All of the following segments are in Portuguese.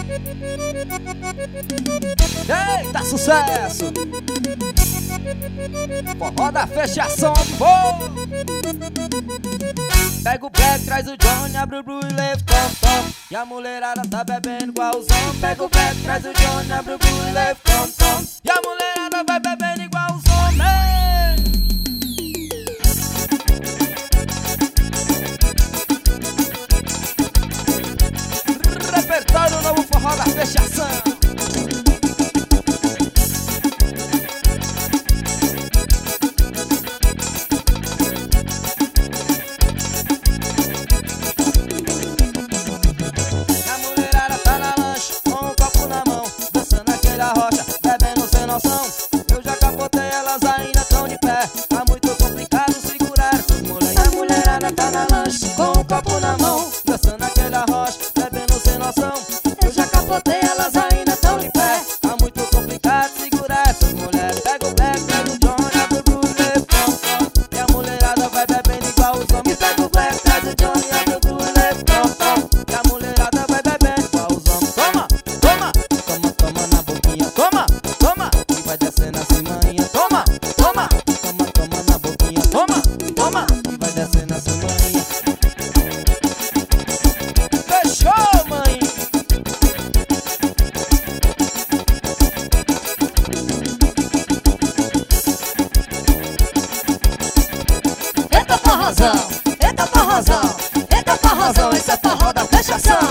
Eita, sucesso! Forró da fechação do povo. Pega o black, traz o Johnny, abre o blue e leva o tom-tom. E a mulherada tá bebendo igualzão. Pega o black, traz o Johnny, abre o blue e leva o tom-tom. E a mulherada vai bebendo igual os homens. Repertório novo forró da fechação. A mulherada tá na lanche, com um copo na mão, dançando aquele arrocha, bebendo sem noção. Eu já capotei, elas ainda tão de pé. Tá muito complicado segurar essas mulheres. A mulherada tá na lanche, com um copo na mão, dançando aquele arrocha, bebendo sem noção. Eu já capotei, elas ainda tão de pé. Tá muito complicado segurar essas mulheres. Pega o black, pega o Johnny, abre o blue, leva o tom-tom. E a mulherada vai bebendo igual os homens. Pega o black, traz o Johnny, abre o blue, leva o tom-tom. E a mulherada vai bebendo igual os homens. Toma, toma, toma, toma na boquinha. Toma, toma, e vai descendo assim, maninha. Toma, toma, toma, toma na boquinha. Toma, toma, e vai descendo assim, maninha. Fechou, mãe. Eita forrozão, eita forrozão, eita forrozão, esse é forró da fechação.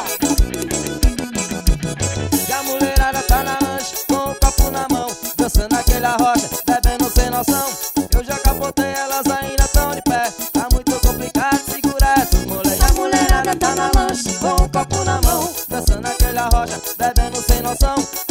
E a mulherada tá na lanche, com um copo na mão, dançando aquele arrocha, bebendo sem noção. Eu já capotei, elas ainda tão de pé. Tá muito complicado segurar essas mulheres. A mulherada tá na lanche, com um copo na mão, dançando aquele arrocha, bebendo sem noção.